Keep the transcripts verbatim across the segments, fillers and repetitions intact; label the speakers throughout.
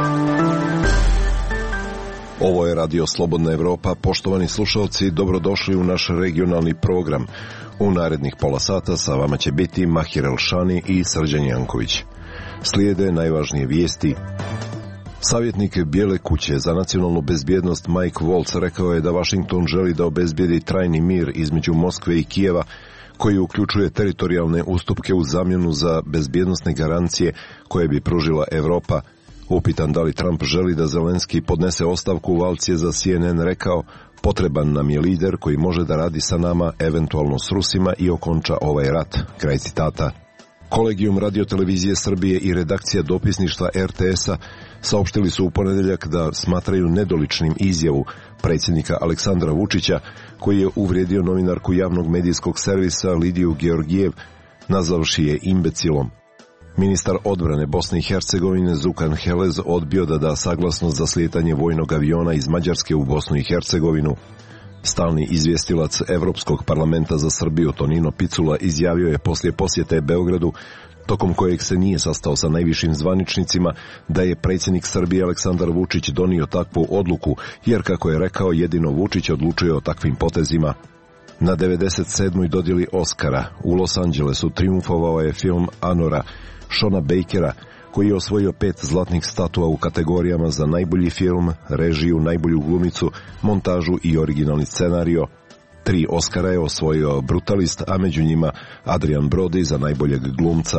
Speaker 1: Ovo je Radio Slobodna Evropa. Poštovani slušalci, dobrodošli u naš regionalni program. U narednih pola sata sa vama će biti Mahir Elšani i Srđan Janković. Slijede najvažnije vijesti. Savjetnik Bijele kuće za nacionalnu bezbjednost Mike Waltz rekao je da Washington želi da obezbijedi trajni mir između Moskve i Kijeva, koji uključuje teritorijalne ustupke u zamjenu za bezbjednosne garancije koje bi pružila Evropa. Upitan da li Trump želi da Zelenski podnese ostavku, Waltz je za C N N rekao: potreban nam je lider koji može da radi sa nama, eventualno s Rusima, i okonča ovaj rat. Kraj citata. Kolegijum radiotelevizije Srbije i redakcija dopisništva R T S-a saopštili su u ponedeljak da smatraju nedoličnim izjavu predsjednika Aleksandra Vučića, koji je uvrijedio novinarku javnog medijskog servisa Lidiju Georgijev, nazavši je imbecilom. Ministar odbrane Bosne i Hercegovine Zukan Helez odbio da da saglasnost za slijetanje vojnog aviona iz Mađarske u Bosnu i Hercegovinu. Stalni izvjestilac Evropskog parlamenta za Srbiju Tonino Picula izjavio je poslije posjete Beogradu, tokom kojeg se nije sastao sa najvišim zvaničnicima, da je predsjednik Srbije Aleksandar Vučić donio takvu odluku, jer, kako je rekao, jedino Vučić odlučuje o takvim potezima. Na devedeset sedmoj dodjeli Oscara u Los Angelesu triumfovao je film Anora Shona Bakera, koji je osvojio pet zlatnih statua u kategorijama za najbolji film, režiju, najbolju glumicu, montažu i originalni scenario. Tri Oscara je osvojio Brutalist, a među njima Adrian Brody za najboljeg glumca.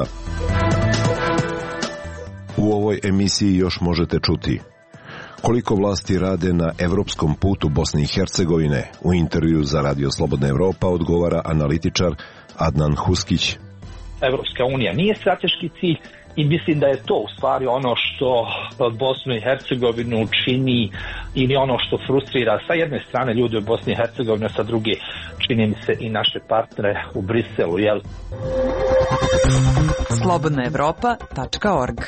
Speaker 1: U ovoj emisiji još možete čuti: koliko vlasti rade na evropskom putu Bosne i Hercegovine. U intervju za Radio Slobodna Evropa odgovara analitičar Adnan Huskić.
Speaker 2: Evropska unija nije strateški cilj i mislim da je to u stvari ono što Bosnu i Hercegovinu čini, ili ono što frustrira sa jedne strane ljude u Bosni i Hercegovini, sa druge čini mi se i naše partnere u Briselu, jel?
Speaker 3: slobodna evropa tačka org.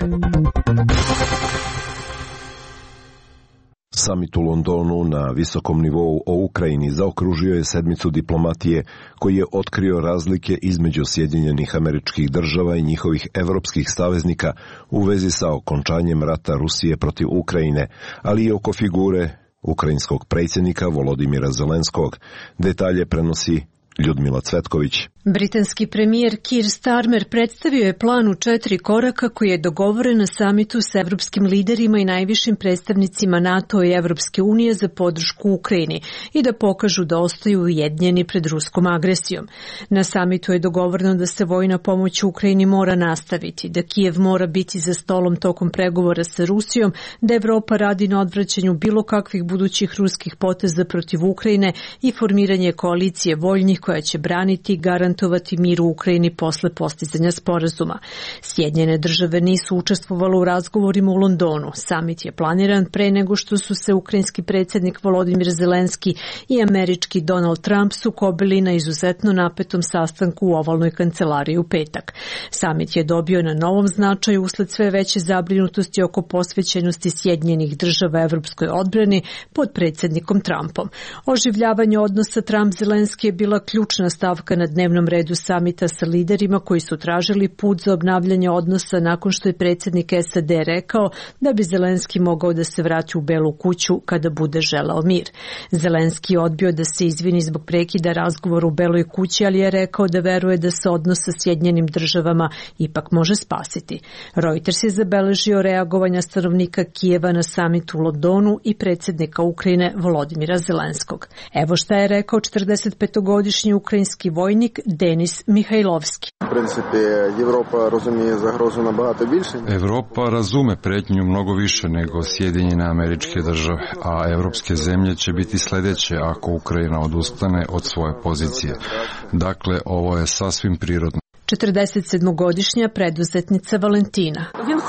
Speaker 1: Samit u Londonu na visokom nivou o Ukrajini zaokružio je sedmicu diplomatije, koji je otkrio razlike između Sjedinjenih Američkih Država i njihovih evropskih saveznika u vezi sa okončanjem rata Rusije protiv Ukrajine, ali i oko figure ukrajinskog predsjednika Volodimira Zelenskog. Detalje prenosi Ljudmila Cvetković.
Speaker 4: Britanski premijer Keir Starmer predstavio je plan u četiri koraka koji je dogovoren na samitu s evropskim liderima i najvišim predstavnicima NATO i Evropske unije za podršku Ukrajini i da pokažu da ostaju ujedinjeni pred ruskom agresijom. Na samitu je dogovoreno da se vojna pomoć Ukrajini mora nastaviti, da Kijev mora biti za stolom tokom pregovora sa Rusijom, da Evropa radi na odvraćanju bilo kakvih budućih ruskih poteza protiv Ukrajine i formiranje koalicije voljnih koja će braniti i garantovati mir u Ukrajini posle postizanja sporazuma. Sjedinjene države nisu učestvovale u razgovorima u Londonu. Samit je planiran pre nego što su se ukrajinski predsjednik Volodimir Zelenski i američki Donald Trump sukobili na izuzetno napetom sastanku u ovalnoj kancelariji u petak. Samit je dobio na novom značaju usled sve veće zabrinutosti oko posvećenosti Sjedinjenih država evropskoj odbrani pod predsjednikom Trumpom. Oživljavanje odnosa Trump-Zelenski je bila ključna stavka na dnevnom redu samita sa liderima koji su tražili put za obnavljanje odnosa nakon što je predsjednik S A D rekao da bi Zelenski mogao da se vrati u Belu kuću kada bude želeo mir. Zelenski je odbio da se izvini zbog prekida razgovora u Beloj kući, ali je rekao da veruje da se odnos sa Sjedinjenim državama ipak može spasiti. Reuters je zabeležio reagovanja stanovnika Kijeva na samitu u Londonu i predsjednika Ukrajine Volodimira Zelenskog. Evo šta je rekao četrdesetpetogodišnji ukrajinski vojnik Denis Mihajlovski.
Speaker 5: Evropa razume pretnju mnogo više nego Sjedinjene Američke Države, a evropske zemlje će biti sljedeće ako Ukrajina odustane od svoje pozicije. Dakle, ovo je sasvim prirodno.
Speaker 4: četrdesetsedmogodišnja preduzetnica Valentina.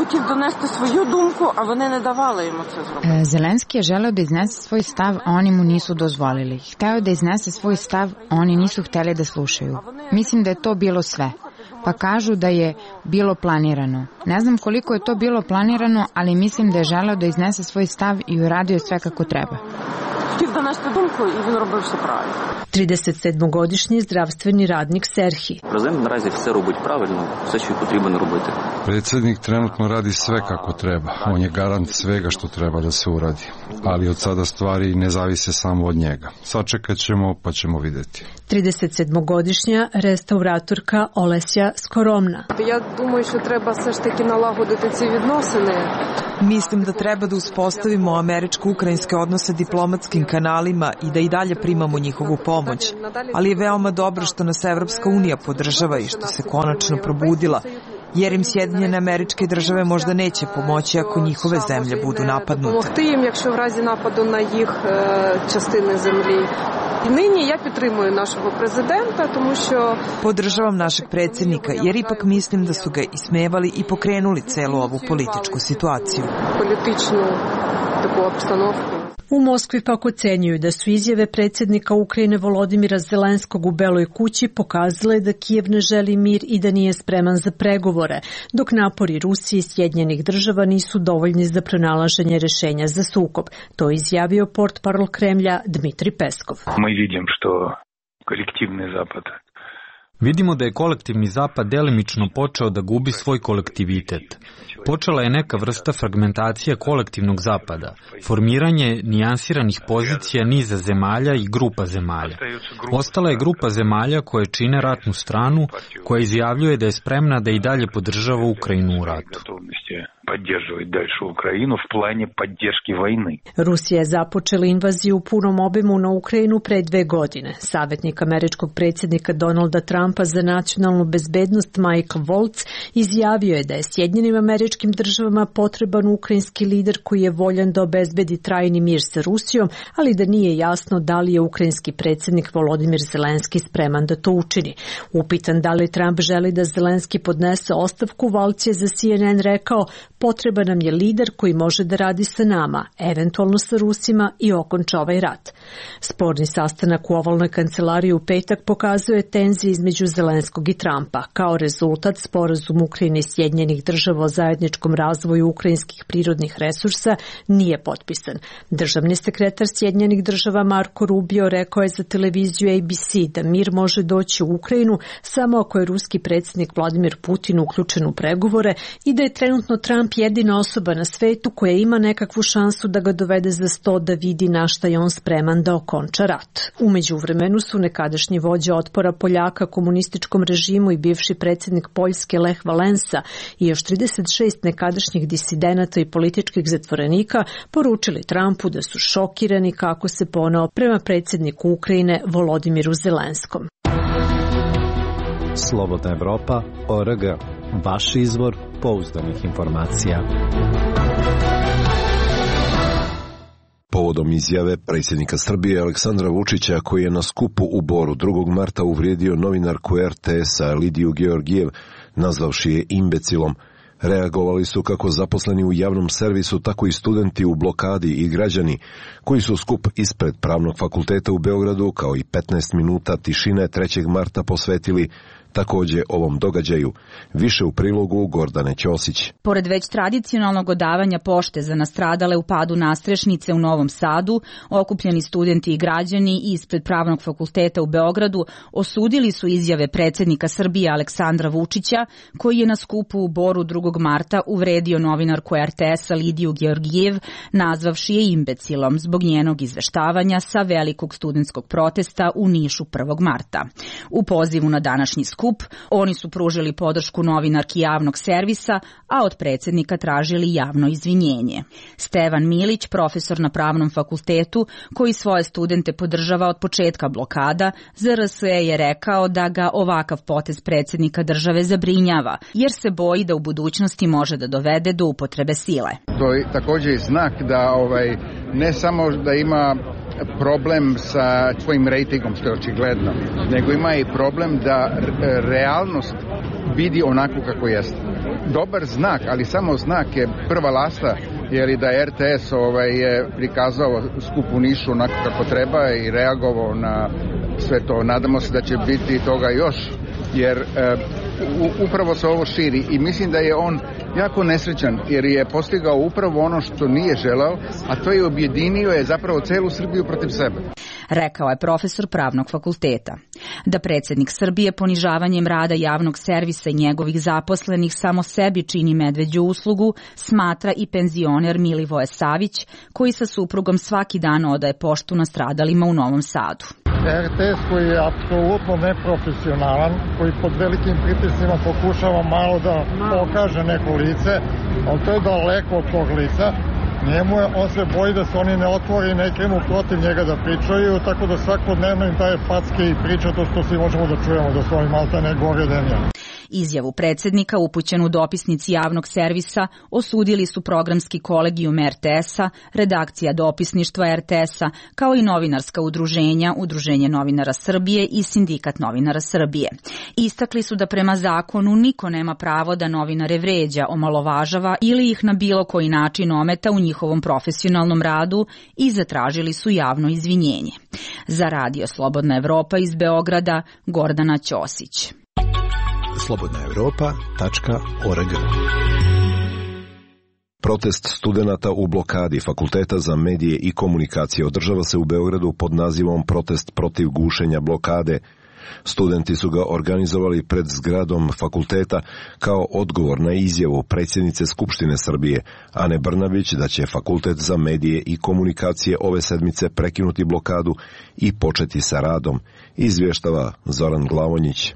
Speaker 6: Zelenski je želeo da iznese svoj stav, a oni mu nisu dozvolili. Hteo da iznese svoj stav, a oni nisu hteli da slušaju. Mislim da je to bilo sve. Pa kažu da je bilo planirano. Ne znam koliko je to bilo planirano, ali mislim da je želeo da iznese svoj stav i uradio sve kako treba.
Speaker 7: хотів донести думку, і він робив все правильно.
Speaker 4: тридцятисемгодишній здравstveni radnik Serhi.
Speaker 8: Президент наразі все робить правильно, все, що потрібно робити.
Speaker 5: Predsjednik trenutno radi sve kako treba. On je garant svega što treba da se uradi. Ali od sada stvari ne zavise samo od njega. Sačekat ćemo, pa ćemo vidjeti.
Speaker 4: тридцятисемгодишня реставраторка Олеся Скоромна.
Speaker 7: Я думаю, що треба все ж таки налагодити ці відносини.
Speaker 9: Mislim da treba da uspostavimo američko-ukrajinske odnose diplomatskim kanalima i da i dalje primamo njihovu pomoć. Ali je veoma dobro što nas Evropska unija podržava i što se konačno probudila, jer im Sjedinjene Američke Države možda neće pomoći ako njihove zemlje budu napadnute.
Speaker 7: Помогти їм, якщо в разі нападу на їх частини землі. I нині я підтримую нашого президента, тому що
Speaker 9: podržavam našeg predsjednika, jer ipak mislim da su ga ismevali i pokrenuli celu ovu političku situaciju.
Speaker 7: Političnu taku opstanovku.
Speaker 4: U Moskvi pak ocenjuju da su izjave predsjednika Ukrajine Volodimira Zelenskog u Beloj kući pokazale da Kijev ne želi mir i da nije spreman za pregovore, dok napori Rusije i Sjedinjenih država nisu dovoljni za pronalaženje rešenja za sukob. To je izjavio portparol Kremlja Dmitri Peskov.
Speaker 10: Mi vidimo što kolektivni zapad
Speaker 11: Vidimo da je kolektivni zapad delimično počeo da gubi svoj kolektivitet. Počela je neka vrsta fragmentacije kolektivnog zapada, formiranje nijansiranih pozicija niza zemalja i grupa zemalja. Ostala je grupa zemalja koje čine ratnu stranu, koja izjavljuje da je spremna da i dalje podržava Ukrajinu u ratu.
Speaker 10: поддерживать дальше Украину в плане поддержки войны.
Speaker 4: Rusija je započela invaziju u punom obimu na Ukrajinu pre dve godine. Savjetnik američkog predsjednika Donalda Trumpa za nacionalnu bezbednost Mike Waltz izjavio je da je Sjedinjenim Američkim Državama potreban ukrajinski lider koji je voljan da obezbedi trajni mir sa Rusijom, ali da nije jasno da li je ukrajinski predsjednik Volodimir Zelenski spreman da to učini. Upitan da li Trump želi da Zelenski podnese ostavku, Waltz je za C N N rekao: potreban nam je lider koji može da radi sa nama, eventualno sa Rusima, i okonča ovaj rat. Sporni sastanak u ovalnoj kancelariji u petak pokazuje tenzije između Zelenskog i Trumpa. Kao rezultat, sporazum Ukrajine i Sjedinjenih Država o zajedničkom razvoju ukrajinskih prirodnih resursa nije potpisan. Državni sekretar Sjedinjenih Država Marko Rubio rekao je za televiziju A B C da mir može doći u Ukrajinu samo ako je ruski predsjednik Vladimir Putin uključen u pregovore i da je trenutno Trump jedina osoba na svetu koja ima nekakvu šansu da ga dovede za sto da vidi na šta je on spreman da okonča rat. U međuvremenu su nekadašnji vođa otpora Poljaka komunističkom režimu i bivši predsjednik Poljske Lech Valensa i još trideset šest nekadašnjih disidenata i političkih zatvorenika poručili Trumpu da su šokirani kako se poneo prema predsjedniku Ukrajine Volodimiru Zelenskom.
Speaker 12: Slobodna Evropa, O R G. Vaš izvor pouzdanih informacija.
Speaker 1: Povodom izjave predsjednika Srbije Aleksandra Vučića, koji je na skupu u Boru drugog marta uvrijedio novinarku R T S-a Lidiju Georgijev, nazvavši je imbecilom, reagovali su kako zaposleni u javnom servisu, tako i studenti u blokadi i građani, koji su skup ispred Pravnog fakulteta u Beogradu, kao i petnaest minuta tišine trećeg marta posvetili također ovom događaju. Više u prilogu Gordane Ćosić.
Speaker 13: Pored već tradicionalnog odavanja pošte za nastradale u padu Nastrešnice u Novom Sadu, okupljeni studenti i građani ispred Pravnog fakulteta u Beogradu osudili su izjave predsjednika Srbije Aleksandra Vučića, koji je na skupu u Boru drugog marta uvredio novinarku R T S-a Lidiju Georgijev, nazvavši je imbecilom zbog njenog izveštavanja sa velikog studentskog protesta u Nišu prvog marta. U pozivu na današnji skup oni su pružili podršku novinarki javnog servisa, a od predsjednika tražili javno izvinjenje. Stevan Milić, profesor na Pravnom fakultetu, koji svoje studente podržava od početka blokada, za R S E je rekao da ga ovakav potez predsjednika države zabrinjava, jer se boji da u budućnosti može da dovede do upotrebe sile.
Speaker 14: To je također znak da ovaj, ne samo da ima problem sa svojim rejtingom, što je očigledno, nego ima i problem da realnost vidi onako kako jeste. Dobar znak, ali samo znak je prva lasta, jer i da R T S ovaj, je prikazao skup u Nišu onako kako treba i reagovao na sve to. Nadamo se da će biti toga još, jer e, upravo se ovo širi i mislim da je on jako nesrećan jer je postigao upravo ono što nije želeo, a to je objedinio je zapravo celu Srbiju protiv sebe.
Speaker 13: Rekao je profesor pravnog fakulteta. Da predsjednik Srbije ponižavanjem rada javnog servisa i njegovih zaposlenih samo sebi čini medveđu uslugu, smatra i penzioner Milivoje Savić, koji sa suprugom svaki dan odaje poštu nastradalima u Novom Sadu.
Speaker 15: er te es koji je apsolutno neprofesionalan, koji pod velikim pritiscima pokušava malo da pokaže neko lice, ali to je daleko od tog lica. Njemu je, on se boji da se oni ne otvori i ne krenu protiv njega da pričaju, tako da svakodnevno im daje packe i priča to što svi možemo da čujemo, da su oni malta ne gore denja.
Speaker 13: Izjavu predsjednika upućenu dopisnici javnog servisa osudili su programski kolegijum er te es-a, redakcija dopisništva er te es-a, kao i novinarska udruženja, Udruženje novinara Srbije i Sindikat novinara Srbije. Istakli su da prema zakonu niko nema pravo da novinare vređa, omalovažava ili ih na bilo koji način ometa u njihovom profesionalnom radu i zatražili su javno izvinjenje. Za Radio Slobodna Evropa iz Beograda, Gordana Ćosić.
Speaker 1: slobodna evropa tačka org. Protest studenata u blokadi Fakulteta za medije i komunikacije održava se u Beogradu pod nazivom Protest protiv gušenja blokade. Studenti su ga organizovali pred zgradom fakulteta kao odgovor na izjavu predsjednice Skupštine Srbije, Ane Brnabić, da će Fakultet za medije i komunikacije ove sedmice prekinuti blokadu i početi sa radom, izvještava Zoran Glavonjić.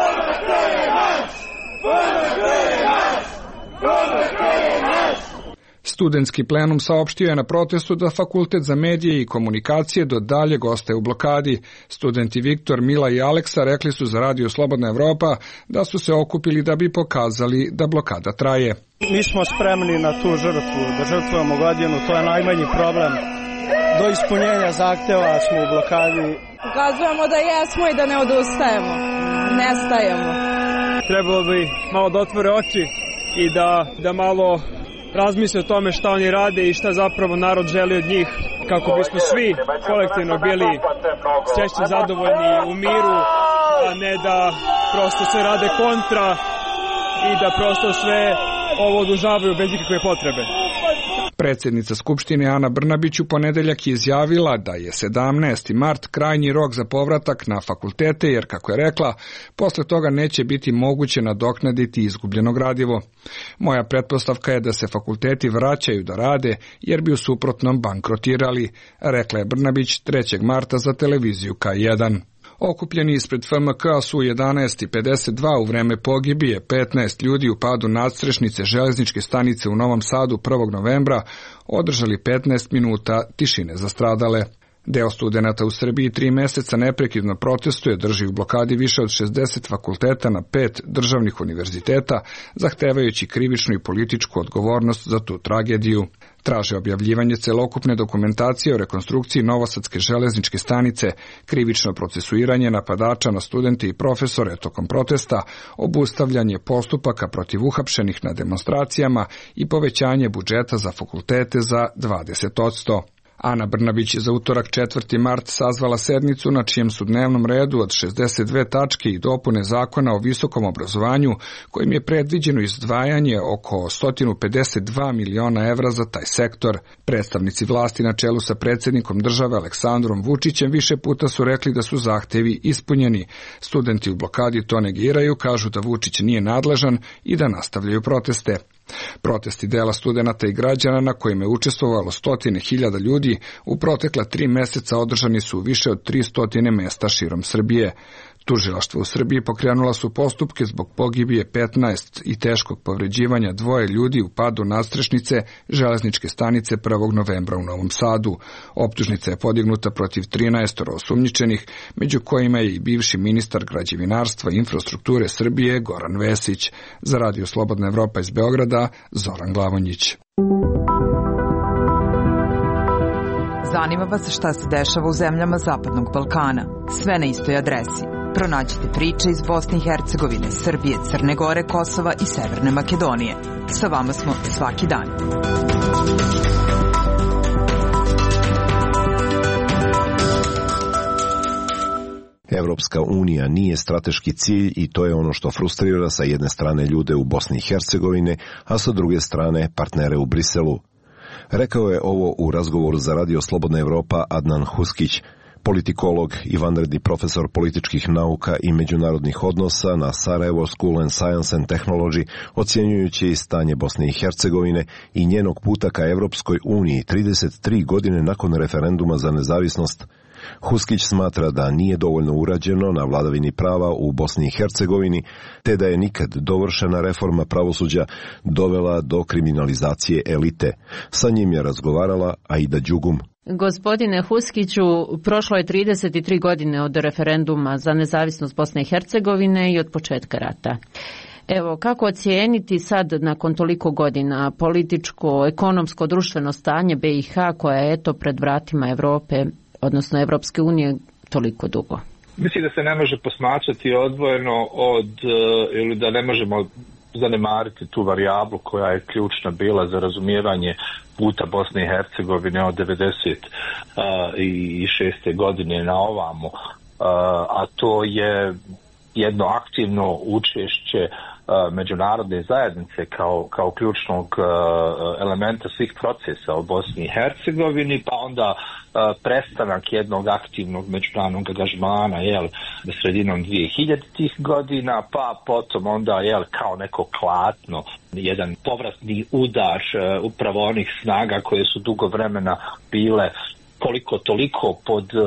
Speaker 16: Studentski plenum saopštio je na protestu da Fakultet za medije i komunikacije do daljeg ostaje u blokadi. Studenti Viktor, Mila i Aleksa rekli su za Radio Slobodna Evropa da su se okupili da bi pokazali da blokada traje.
Speaker 17: Mi smo spremni na tu žrtvu, da žrtvujemo godinu, to je najmanji problem. Do ispunjenja zahteva smo u blokadi.
Speaker 18: Ukazujemo da jesmo i da ne odustajemo, ne stajemo.
Speaker 19: Trebalo bi malo da otvore oči i da, da malo razmisle o tome šta oni rade i šta zapravo narod želi od njih, kako bismo svi kolektivno bili srećni, zadovoljni u miru, a ne da prosto sve rade kontra i da prosto sve ovo odužavaju bez ikakve potrebe.
Speaker 16: Predsjednica Skupštine Ana Brnabić u ponedeljak je izjavila da je sedamnaesti mart krajnji rok za povratak na fakultete, jer, kako je rekla, posle toga neće biti moguće nadoknaditi izgubljeno gradivo. Moja pretpostavka je da se fakulteti vraćaju da rade, jer bi u suprotnom bankrotirali, rekla je Brnabić trećeg marta za televiziju K jedan. Okupljeni ispred F M K su u jedanaest i pedeset dva u vreme pogibije petnaest ljudi u padu nadstrešnice železničke stanice u Novom Sadu prvog novembra održali petnaest minuta tišine za stradale. Deo studenata u Srbiji tri meseca neprekidno protestuje, drži u blokadi više od šezdeset fakulteta na pet državnih univerziteta, zahtevajući krivičnu i političku odgovornost za tu tragediju. Traže objavljivanje celokupne dokumentacije o rekonstrukciji Novosadske železničke stanice, krivično procesuiranje napadača na studente i profesore tokom protesta, obustavljanje postupaka protiv uhapšenih na demonstracijama i povećanje budžeta za fakultete za dvadeset posto. Ana Brnabić je za utorak četvrti mart sazvala sednicu na čijem su dnevnom redu od šezdeset dve tačke i dopune zakona o visokom obrazovanju, kojim je predviđeno izdvajanje oko sto pedeset dva miliona evra za taj sektor. Predstavnici vlasti na čelu sa predsjednikom države Aleksandrom Vučićem više puta su rekli da su zahtevi ispunjeni. Studenti u blokadi to negiraju, kažu da Vučić nije nadležan i da nastavljaju proteste. Protesti dela studenata i građana na kojima je učestvovalo stotine hiljada ljudi u protekla tri meseca održani su u više od tristo mesta širom Srbije. Tužilaštvo u Srbiji pokrenula su postupke zbog pogibije petnaest i teškog povređivanja dvoje ljudi u padu nadstrešnice železničke stanice prvog novembra u Novom Sadu. Optužnica je podignuta protiv trinaest osumnjičenih, među kojima je i bivši ministar građevinarstva i infrastrukture Srbije Goran Vesić. Za Radio Slobodna Evropa iz Beograda, Zoran Glavonjić.
Speaker 3: Zanima vas šta se dešava u zemljama Zapadnog Balkana. Sve na istoj adresi. Pronađite priče iz Bosne i Hercegovine, Srbije, Crne Gore, Kosova i Severne Makedonije. Sa vama smo svaki dan.
Speaker 1: Evropska unija nije strateški cilj i to je ono što frustrira sa jedne strane ljude u Bosni i Hercegovine, a sa druge strane partnere u Briselu. Rekao je ovo u razgovoru za Radio Slobodna Evropa Adnan Huskić, politikolog i vanredni profesor političkih nauka i međunarodnih odnosa na Sarajevo School and Science and Technology, ocjenjujući stanje Bosne i Hercegovine i njenog puta ka Evropskoj uniji trideset tri godine nakon referenduma za nezavisnost. Huskić smatra da nije dovoljno urađeno na vladavini prava u Bosni i Hercegovini, te da je nikad dovršena reforma pravosuđa dovela do kriminalizacije elite. Sa njim je razgovarala Aida Đugum.
Speaker 20: Gospodine Huskiću, prošlo je trideset tri godine od referenduma za nezavisnost Bosne i Hercegovine i od početka rata. Evo, kako ocijeniti sad, nakon toliko godina, političko, ekonomsko, društveno stanje B i H koja je eto pred vratima Evrope, odnosno Evropske unije, toliko dugo?
Speaker 2: Mislim da se ne može posmatrati odvojeno od, ili da ne možemo zanemariti tu varijablu koja je ključna bila za razumijevanje puta Bosne i Hercegovine od devedeset šeste godine na ovamo, a to je jedno aktivno učešće međunarodne zajednice kao, kao ključnog elementa svih procesa u Bosni i Hercegovini, pa onda prestanak jednog aktivnog međunarodnog angažmana, jel, sredinom dvije hiljaditih godina, pa potom onda, jel, kao neko klatno, jedan povratni udar upravo onih snaga koje su dugo vremena bile koliko toliko pod uh,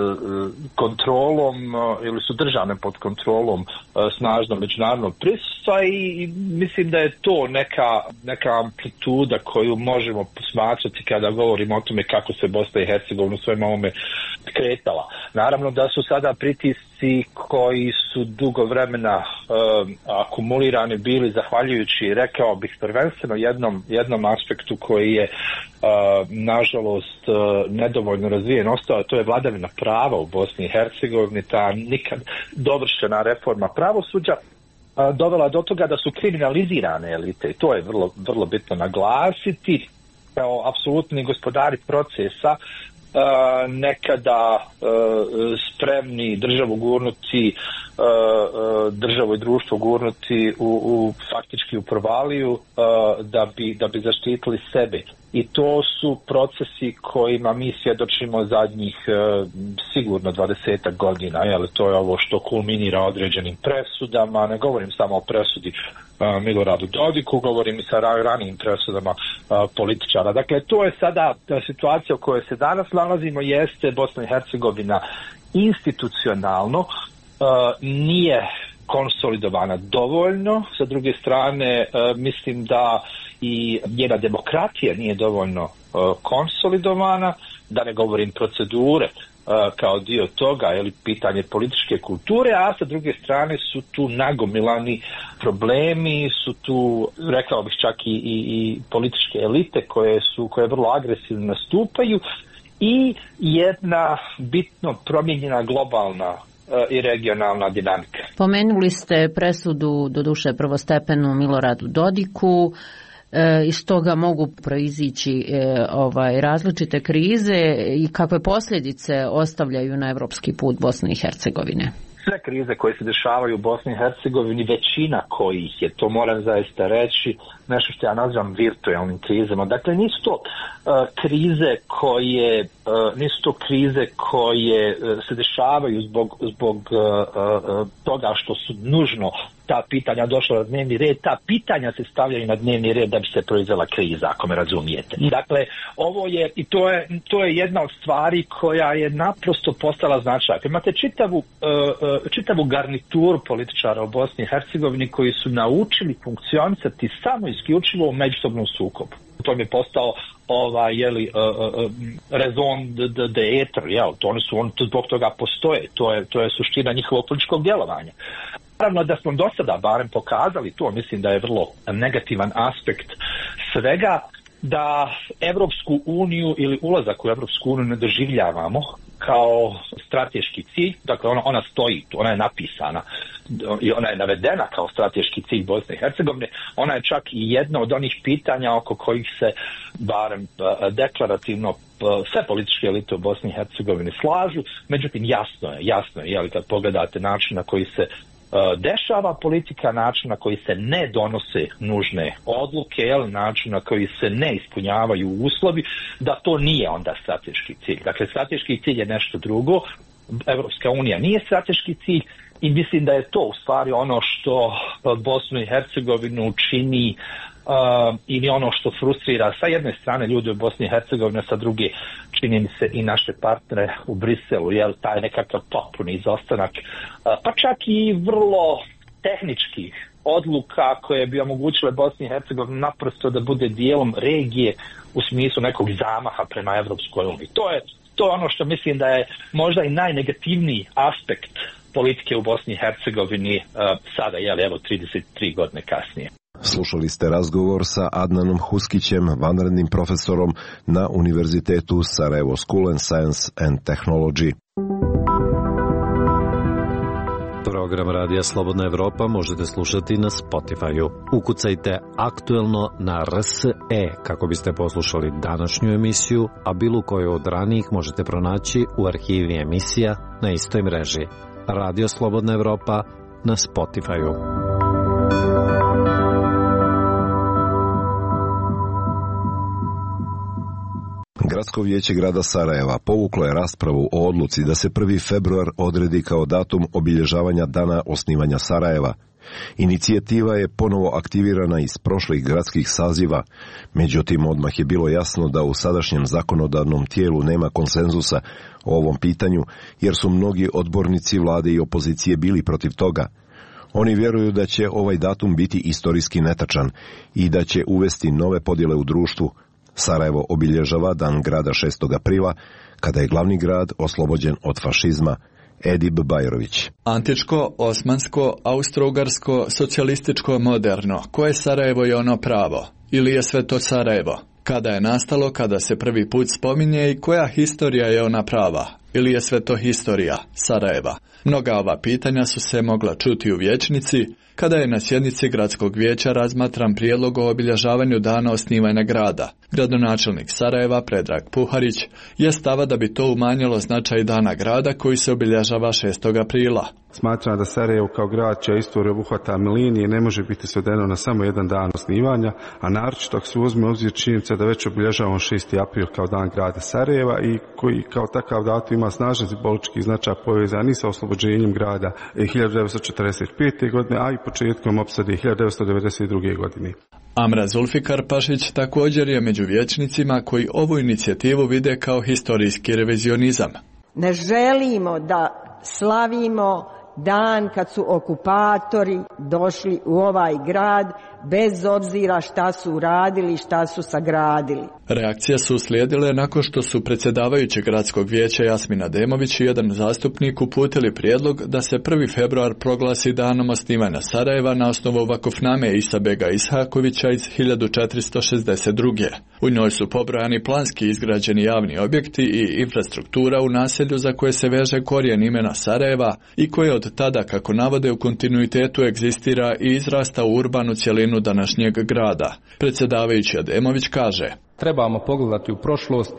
Speaker 2: kontrolom uh, ili su držane pod kontrolom uh, snažno međunarodnog prisustva i mislim da je to neka, neka amplituda koju možemo posmatrati kada govorimo o tome kako se Bosna i Hercegovina u svojom ovome kretala. Naravno da su sada pritisci koji su dugo vremena uh, akumulirani bili zahvaljujući, rekao bih, prvenstveno jednom, jednom aspektu koji je uh, nažalost uh, nedovoljno razvijen ostao, to je vladavina prava u Bosni i Hercegovini, ta nikad dovršena reforma pravosuđa uh, dovela do toga da su kriminalizirane elite i to je vrlo, vrlo bitno naglasiti kao apsolutni gospodari procesa. Uh, nekada uh, spremni državu gurnuti, uh, uh, državu i društvo gurnuti u, u faktički u provaliju uh, da bi, da bi zaštitili sebe. I to su procesi kojima mi svjedočimo zadnjih uh, sigurno dvadesetak godina. Jel, to je ovo što kulminira određenim presudama. Ne govorim samo o presudi uh, Miloradu Dodiku, govorim i sa ranijim presudama uh, političara. Dakle, to je sada situacija u kojoj se danas nalazimo, jeste Bosna i Hercegovina institucionalno uh, nije konsolidovana dovoljno. Sa druge strane, uh, mislim da i njena demokratija nije dovoljno uh, konsolidovana, da ne govorim procedure uh, kao dio toga, ili pitanje političke kulture, a sa druge strane su tu nagomilani problemi, su tu, rekao bih, čak i, i, i političke elite koje su, koje vrlo agresivno nastupaju i jedna bitno promijenjena globalna i regionalna dinamika.
Speaker 20: Pomenuli ste presudu, doduše prvostepenu, Miloradu Dodiku. E, iz toga mogu proizići e, ovaj, različite krize i kakve posljedice ostavljaju na evropski put Bosne i Hercegovine.
Speaker 2: Sve krize koje se dešavaju u Bosni i Hercegovini, većina kojih je, to moram zaista reći, nešto što ja nazivam virtualnim krizama. Dakle, nisu to uh, krize koje uh, nisu to krize koje uh, se dešavaju zbog, zbog uh, uh, toga što su nužno ta pitanja došla na dnevni red, ta pitanja se stavljaju na dnevni red da bi se proizvela kriza, ako me razumijete. Dakle, ovo je, i to je, to je jedna od stvari koja je naprosto postala značajna. Imate čitavu, uh, čitavu garnituru političara u Bosni i Hercegovini koji su naučili funkcionisati samo isključivo u međusobnom sukobu. To mi je postao ovaj, jeli, uh, uh, raison d'être, jel, to oni su, oni zbog toga postoje, to je, to je suština njihovog političkog djelovanja. Naravno da smo do sada barem pokazali, to mislim da je vrlo negativan aspekt svega, da Evropsku uniju ili ulazak u Evropsku uniju ne doživljavamo kao strateški cilj, dakle ona, ona stoji, ona je napisana i ona je navedena kao strateški cilj Bosne i Hercegovine, ona je čak i jedna od onih pitanja oko kojih se barem deklarativno sve političke elite u Bosni i Hercegovini slažu, međutim jasno je, jasno je, jeli, kad pogledate način na koji se dešava politika, način na koji se ne donose nužne odluke, jel, način na koji se ne ispunjavaju uslovi, da to nije onda strateški cilj. Dakle, strateški cilj je nešto drugo, Evropska unija nije strateški cilj i mislim da je to u stvari ono što Bosnu i Hercegovinu čini uh, ili ono što frustrira sa jedne strane ljude u Bosni i Hercegovini, sa druge čini mi se i naše partnere u Briselu, jel, taj nekakav potpuni izostanak, uh, pa čak i vrlo tehničkih odluka koje bi omogućile Bosni i Hercegovini naprosto da bude dijelom regije u smislu nekog zamaha prema Evropskoj uniji. To je, to je ono što mislim da je možda i najnegativniji aspekt politike u Bosni i Hercegovini uh, sada, jel, evo, trideset tri godine kasnije.
Speaker 1: Slušali ste razgovor sa Adnanom Huskićem, vanrednim profesorom na Univerzitetu Sarajevo School and Science and Technology.
Speaker 12: Program Radija Slobodna Evropa možete slušati na Spotify-u. Ukucajte aktuelno na R S E kako biste poslušali današnju emisiju, a bilo koju od ranijih možete pronaći u arhivi emisija na istoj mreži. Radio Slobodna Evropa na Spotify-u.
Speaker 1: Gradsko vijeće grada Sarajeva povuklo je raspravu o odluci da se prvi februar odredi kao datum obilježavanja dana osnivanja Sarajeva. Inicijativa je ponovo aktivirana iz prošlih gradskih saziva, međutim odmah je bilo jasno da u sadašnjem zakonodavnom tijelu nema konsenzusa o ovom pitanju, jer su mnogi odbornici vlade i opozicije bili protiv toga. Oni vjeruju da će ovaj datum biti istorijski netačan i da će uvesti nove podjele u društvu. Sarajevo obilježava dan grada šestog aprila, kada je glavni grad oslobođen od fašizma. Edip Bajrović.
Speaker 21: Antičko, osmansko, austro-ugarsko, socijalističko, moderno. Koje Sarajevo je ono pravo? Ili je sve to Sarajevo? Kada je nastalo, kada se prvi put spominje i koja historija je ona prava? Ili je sve to historija Sarajeva? Mnoga ova pitanja su se mogla čuti u vijećnici, kada je na sjednici gradskog vijeća razmatran prijedlog o obilježavanju dana osnivanja grada. Gradonačelnik Sarajeva, Predrag Puharić, je stava da bi to umanjilo značaj dana grada koji se obilježava šestog aprila.
Speaker 22: Smatram da Sarajevo kao grad čija istorija obuhvata milenije ne može biti svedeno na samo jedan dan osnivanja, a naročito ako se uzme obzir činjenica da već obilježavamo šesti april kao dan grada Sarajeva i koji kao takav datum ima snažan simbolički značaj povezan i sa oslobođenjem grada hiljadu devetsto četrdeset pete. godine, a i početkom opsade hiljadu devetsto devedeset druge. godine.
Speaker 21: Amra Zulfikar Pašić također je među vijećnicima koji ovu inicijativu vide kao historijski revizionizam.
Speaker 23: Ne želimo da slavimo dan kad su okupatori došli u ovaj grad, bez obzira šta su radili, šta su sagradili.
Speaker 21: Reakcije su uslijedile nakon što su predsjedavajući gradskog vijeća Jasmina Demović i jedan zastupnik uputili prijedlog da se prvi februar proglasi danom osnivanja Sarajeva na osnovu vakufname Isabega Ishakovića iz hiljadu četiristo šezdeset druge. U njoj su pobrojani planski izgrađeni javni objekti i infrastruktura u naselju za koje se veže korijen imena Sarajeva i koje od tada, kako navode, u kontinuitetu egzistira i izrasta u urbanu cjelinu današnjeg grada. Predsjedavajući Ademović kaže:
Speaker 24: Trebamo pogledati u prošlost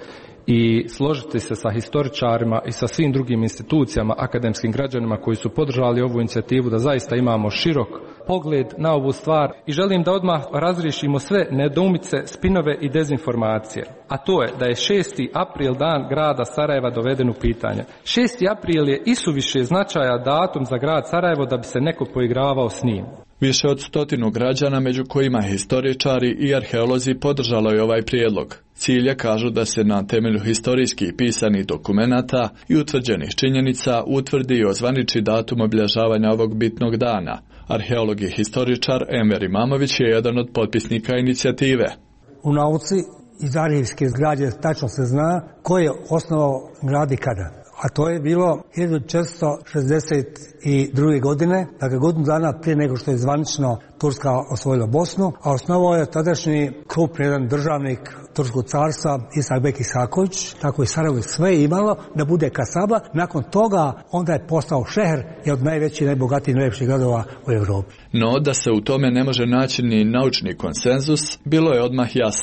Speaker 24: i složiti se sa historičarima i sa svim drugim institucijama, akademskim građanima koji su podržali ovu inicijativu da zaista imamo širok pogled na ovu stvar i želim da odmah razriješimo sve nedoumice, spinove i dezinformacije. A to je da je šesti april dan grada Sarajeva doveden u pitanje. šesti april je isuviše značaja datum za grad Sarajevo da bi se neko poigravao s njim.
Speaker 21: Više od stotinu građana, među kojima historičari i arheolozi, podržalo je ovaj prijedlog. Cilje kažu da se na temelju historijskih pisanih dokumenata i utvrđenih činjenica utvrdi i ozvaniči datum obilježavanja ovog bitnog dana. Arheolog i historičar Enver Imamović je jedan od potpisnika inicijative.
Speaker 25: U nauci iz arhivske zgrađe tačno se zna ko je osnovao grad i kada. A to je bilo hiljadu četiristo šezdeset druge. godine, dakle godinu dana prije nego što je zvanično Turska osvojila Bosnu, a osnovao je tadašnji krupni jedan državnik Turskog carstva Isabek Ishaković, tako je Sarajevo sve imalo da bude kasaba. Nakon toga onda je postao šeher i od najvećih, najbogatijih, najljepših gradova u Europi.
Speaker 21: No, da se u tome ne može naći ni naučni konsenzus, bilo je odmah jasno.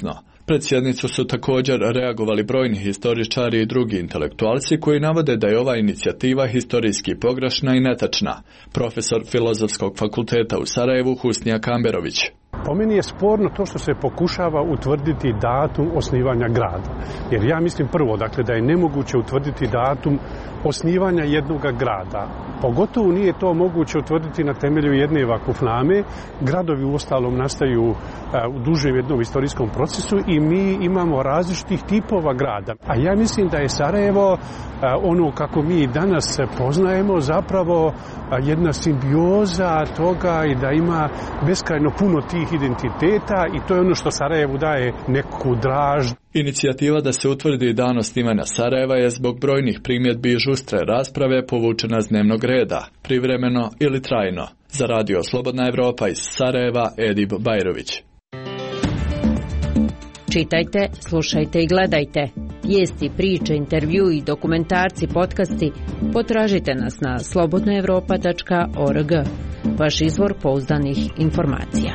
Speaker 21: Pred sjednicu su također reagovali brojni historičari i drugi intelektualci koji navode da je ova inicijativa historijski pogrešna i netačna. Profesor Filozofskog fakulteta u Sarajevu Husnija Kamberović.
Speaker 5: Po meni je sporno to što se pokušava utvrditi datum osnivanja grada. Jer ja mislim prvo, dakle, da je nemoguće utvrditi datum osnivanja jednog grada. Pogotovo nije to moguće utvrditi na temelju jedne vakufname. Gradovi uostalom nastaju uh, u dužem jednom istorijskom procesu i mi imamo različitih tipova grada. A ja mislim da je Sarajevo, uh, ono kako mi danas poznajemo, zapravo uh, jedna simbioza toga i da ima beskrajno puno tih identiteta i to je ono što Sarajevu daje neku draž.
Speaker 21: Inicijativa da se utvrdi dan osnivanja Sarajeva je zbog brojnih primjedbi i žustre rasprave povučena s dnevnog reda, privremeno ili trajno. Za Radio Slobodna Evropa iz Sarajeva, Edib Bajrović.
Speaker 6: Čitajte, slušajte i gledajte. Vijesti, priče, intervju i dokumentarci, podcasti potražite nas na slobodna evropa tačka org. Vaš izvor pouzdanih informacija.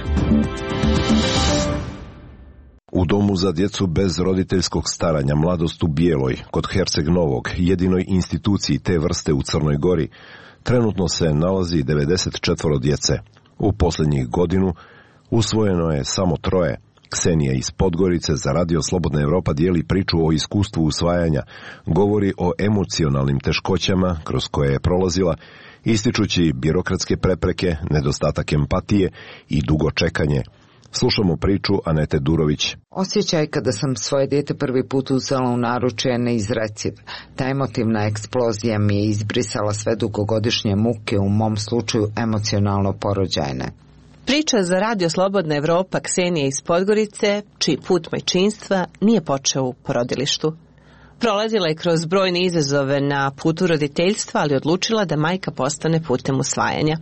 Speaker 1: U domu za djecu bez roditeljskog staranja Mladost u Bijeloj, kod Herceg Novog, jedinoj instituciji te vrste u Crnoj Gori, trenutno se nalazi devedeset četvoro djece. U posljednjih godinu usvojeno je samo troje. Ksenija iz Podgorice za Radio Slobodna Evropa dijeli priču o iskustvu usvajanja, govori o emocionalnim teškoćama kroz koje je prolazila, ističući birokratske prepreke, nedostatak empatije i dugo čekanje. Slušamo priču Anete Durović.
Speaker 7: Osjećaj kada sam svoje dijete prvi put uzela u naručje je neizreciv. Ta emotivna eksplozija mi je izbrisala sve dugogodišnje muke, u mom slučaju emocionalno porođajne.
Speaker 8: Priča za Radio Slobodna Evropa Ksenije iz Podgorice, čiji put majčinstva nije počeo u porodilištu. Prolazila je kroz brojne izazove na putu roditeljstva, ali odlučila da majka postane putem usvajanja.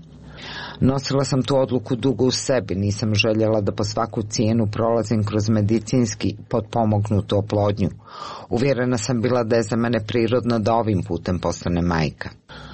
Speaker 7: Nosila sam tu odluku dugo u sebi, nisam željela da po svaku cijenu prolazim kroz medicinski potpomognutu oplodnju. Uvjerena sam bila da je za mene prirodno da ovim putem postane majka.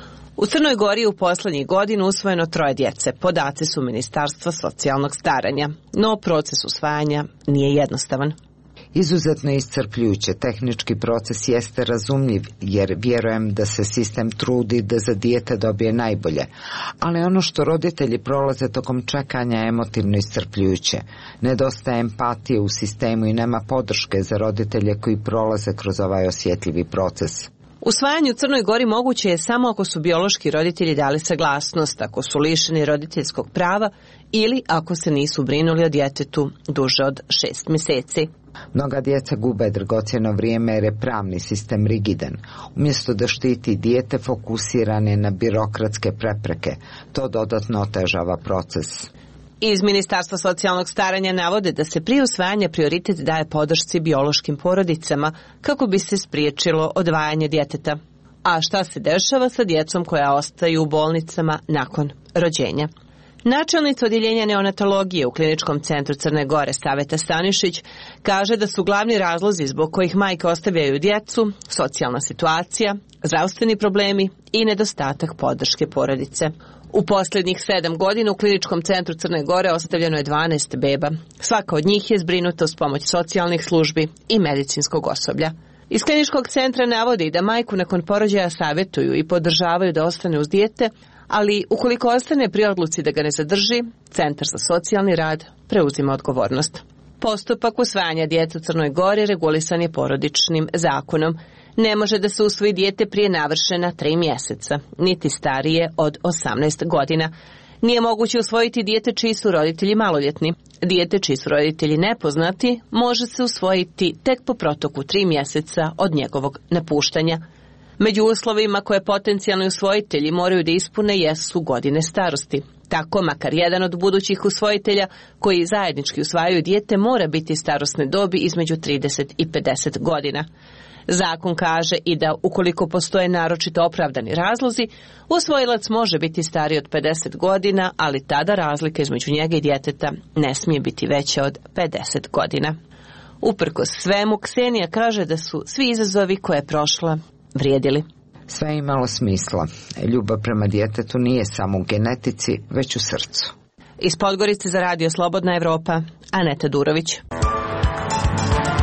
Speaker 8: U Crnoj Gori u poslednjih godina usvojeno troje djece, podaci su Ministarstva socijalnog staranja, no proces usvajanja nije jednostavan.
Speaker 7: Izuzetno iscrpljujuće, tehnički proces jeste razumljiv jer vjerujem da se sistem trudi da za dijete dobije najbolje, ali ono što roditelji prolaze tokom čekanja je emotivno iscrpljujuće. Nedostaje empatije u sistemu i nema podrške za roditelje koji prolaze kroz ovaj osjetljivi proces.
Speaker 8: Usvajanje u Crnoj Gori moguće je samo ako su biološki roditelji dali saglasnost, ako su lišeni roditeljskog prava ili ako se nisu brinuli o djetetu duže od šest mjeseci.
Speaker 7: Mnoga djeca gube dragocjeno vrijeme jer je pravni sistem rigidan. Umjesto da štiti dijete, fokusiran je na birokratske prepreke. To dodatno otežava proces.
Speaker 8: Iz Ministarstva socijalnog staranja navode da se prije usvajanja prioritet daje podršci biološkim porodicama kako bi se spriječilo odvajanje djeteta. A šta se dešava sa djecom koja ostaju u bolnicama nakon rođenja? Načelnica odjeljenja neonatologije u Kliničkom centru Crne Gore Saveta Stanišić kaže da su glavni razlozi zbog kojih majke ostavljaju djecu socijalna situacija, zdravstveni problemi i nedostatak podrške porodice. U posljednjih sedam godina u Kliničkom centru Crne Gore ostavljeno je dvanaest beba. Svaka od njih je zbrinuta uz pomoć socijalnih službi i medicinskog osoblja. Iz Kliničkog centra navodi da majku nakon porođaja savjetuju i podržavaju da ostane uz dijete, ali ukoliko ostane pri odluci da ga ne zadrži, Centar za socijalni rad preuzima odgovornost. Postupak usvajanja djece u Crnoj Gori regulisan je porodičnim zakonom. Ne može da se usvoji dijete prije navršena tri mjeseca, niti starije od osamnaest godina. Nije moguće usvojiti dijete čiji su roditelji maloljetni. Dijete čiji su roditelji nepoznati može se usvojiti tek po protoku tri mjeseca od njegovog napuštanja. Među uslovima koje potencijalni usvojitelji moraju da ispune jesu godine starosti. Tako, makar jedan od budućih usvojitelja koji zajednički usvajaju dijete mora biti starosne dobi između trideset i pedeset godina. Zakon kaže i da ukoliko postoje naročito opravdani razlozi, usvojilac može biti stariji od pedeset godina, ali tada razlika između njega i djeteta ne smije biti veća od pedeset godina. Uprkos svemu, Ksenija kaže da su svi izazovi koje je prošla vrijedili.
Speaker 7: Sve je imalo smisla. Ljubav prema djetetu nije samo u genetici, već u srcu.
Speaker 8: Iz Podgorice za Radio Slobodna Evropa, Aneta Durović.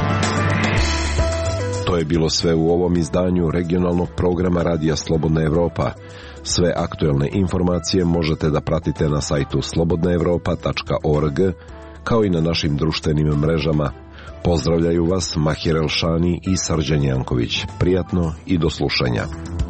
Speaker 1: To je bilo sve u ovom izdanju regionalnog programa Radija Slobodna Evropa. Sve aktuelne informacije možete da pratite na sajtu slobodna evropa tačka org, kao i na našim društvenim mrežama. Pozdravljaju vas Mahir Elšani i Srđan Janković. Prijatno i do slušanja.